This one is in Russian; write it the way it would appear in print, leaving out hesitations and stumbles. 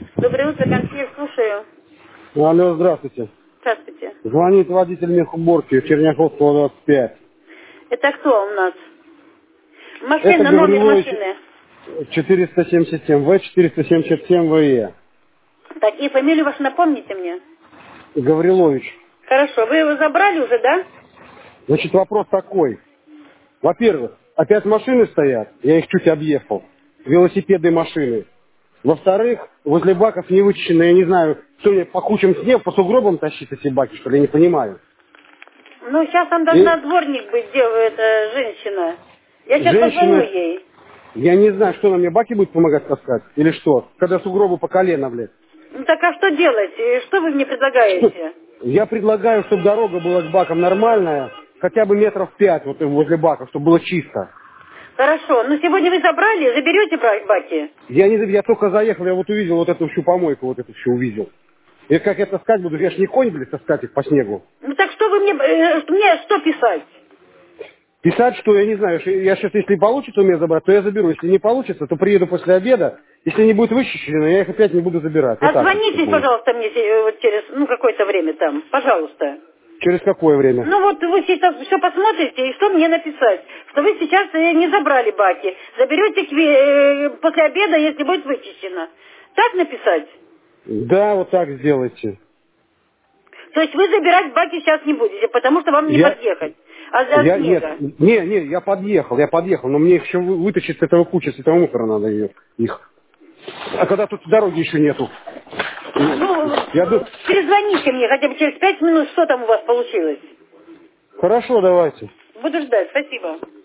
Доброе утро, консьерж, слушаю. Алло, здравствуйте. Здравствуйте. Звонит водитель мехуборки Черняховского 25. Это кто у нас? Это Машина, номер Гаврилович машины. 477 В 477 ВЕ. Так, и фамилию вашу напомните мне. Гаврилович. Хорошо, вы его забрали уже, да? Значит, вопрос такой. Во-первых, опять машины стоят, я их чуть объехал. Велосипеды и машины. Во-вторых, возле баков не вычищено, я не знаю, что мне по кучам снег, по сугробам тащить эти баки, что ли, я не понимаю. Ну, сейчас там должна И дворник быть, эта женщина. Я сейчас позвоню женщина, ей. я не знаю, что она мне баки будет помогать таскать, или что, когда сугробы по колено, блядь. Ну, так а что делать? Что вы мне предлагаете? Я предлагаю, чтобы дорога была к бакам нормальная, хотя бы метров 5 вот возле баков, чтобы было чисто. Хорошо, ну сегодня вы забрали, заберете баки? Я только заехал, я вот увидел вот эту всю помойку, вот эту всю увидел. И как я таскать буду, я ж не конь, блядь, таскать их по снегу. Ну так что вы мне что писать? Писать, что я не знаю, что я сейчас, если получится у меня забрать, то я заберу. Если не получится, то приеду после обеда. Если не будет вычищено, я их опять не буду забирать. Вот так вот Отзвонитесь, будет. пожалуйста, мне вот через, какое-то время там, пожалуйста. Через какое время? Ну вот вы сейчас все посмотрите, и что мне написать? Что вы сейчас не забрали баки. Заберете после обеда, если будет вычищено. Так написать? Да, вот так сделайте. То есть вы забирать баки сейчас не будете, потому что вам не Я, подъехать. От снега. нет, я подъехал, но мне еще вытащить с этого кучи, с этого мусора надо их. А когда тут дороги еще нету. Ну, Я думаю, перезвоните мне хотя бы через 5 минут, что там у вас получилось. хорошо, давайте. Буду ждать, спасибо.